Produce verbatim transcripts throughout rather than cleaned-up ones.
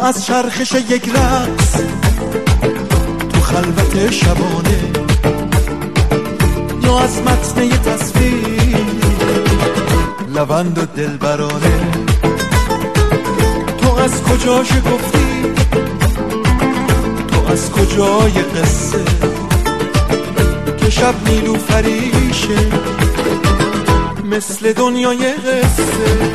از چرخش یک رقص تو خلوت شبانه، یا از متن یه تصویر لوند و دلبرانه. تو از کجا شکفتی، تو از کجای قصه که شب نیلوفریشه مثل دنیای قصه.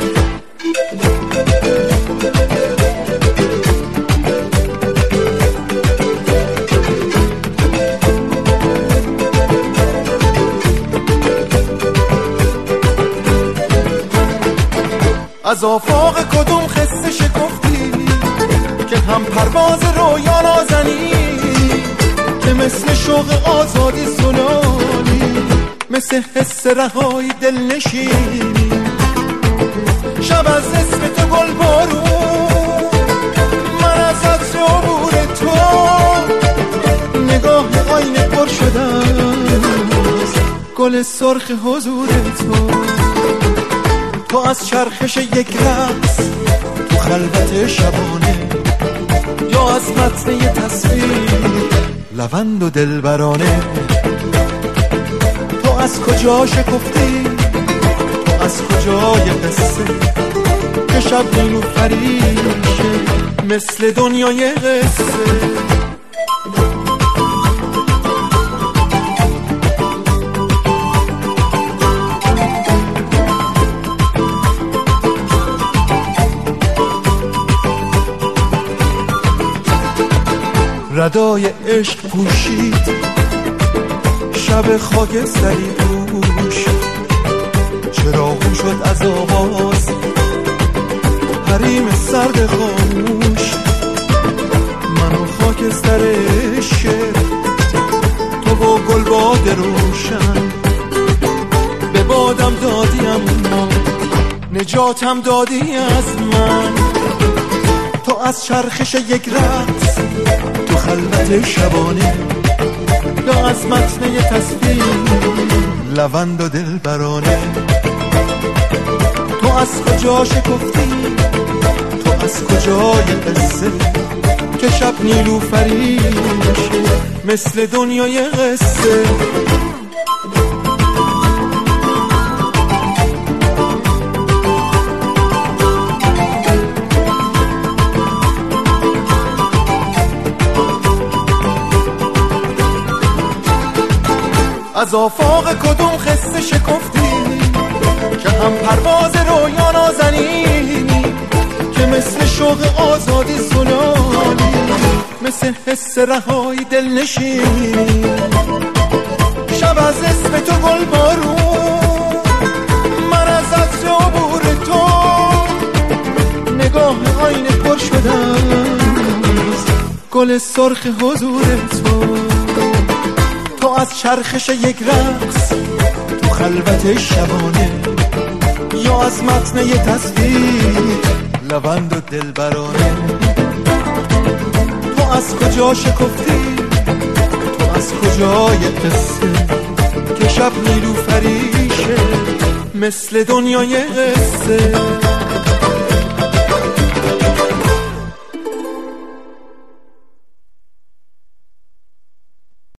از آفاق کدوم خسته شکفتی که هم پرواز رویا نازنی، که مثل شوق آزادی زنانی، مثل حس رهایی دل نشینی. شب از اسم تو گل بارون، من از عطر عبور تو، نگاه آینه پر شدم گل سرخ حضور تو. تو از چرخش یک رقص تو خلوت شبانه، یا از متن یه تصویر لوند و دلبرانه. تو از کجا شکفتی، تو از کجای قصه که شب نیلوفریشه مثل دنیای قصه. ردای عشق پوشید شب خاکستری دوش، چراغون شد از آواز حریم سرد خاموش. من و خاکستر شعر، تو و گلباد روشن، به بادم دادی اما نجاتم دادی از من. تو از چرخش یک رقص تو خلوت شبانه، یا از متن یه تصویر لوند و دلبرانه. تو از کجا شکفتی، تو از کجای قصه که شب نیلوفریشه مثل دنیای قصه. از آفاق کدوم خسته شکفتی که هم پرواز رویا نازنی، که مثل شوق آزادی زنانی، مثل حس رهایی دل نشینی. شب از اسم تو گل بارون، من از عطر عبور تو، نگاه آینه پر شدم گل سرخ حضور تو. تو از چرخش یک رقص تو خلوت شبانه، یا از متن یه تصویر لوند و دلبرانه. تو از کجا شکفتی، تو از کجای قصه که شب نیلوفریشه مثل دنیای قصه.